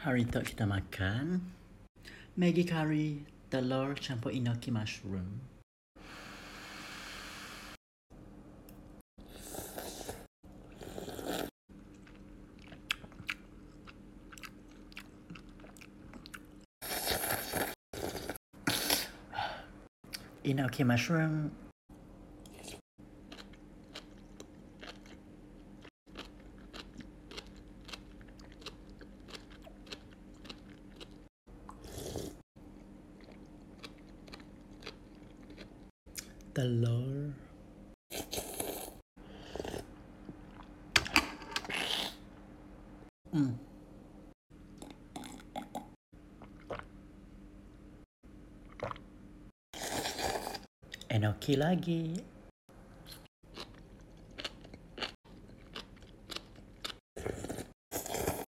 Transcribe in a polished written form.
Hari tu kita makan Maggi curry, telur campur enoki mushroom. Enoki mushroom. Telur. Enoki lagi.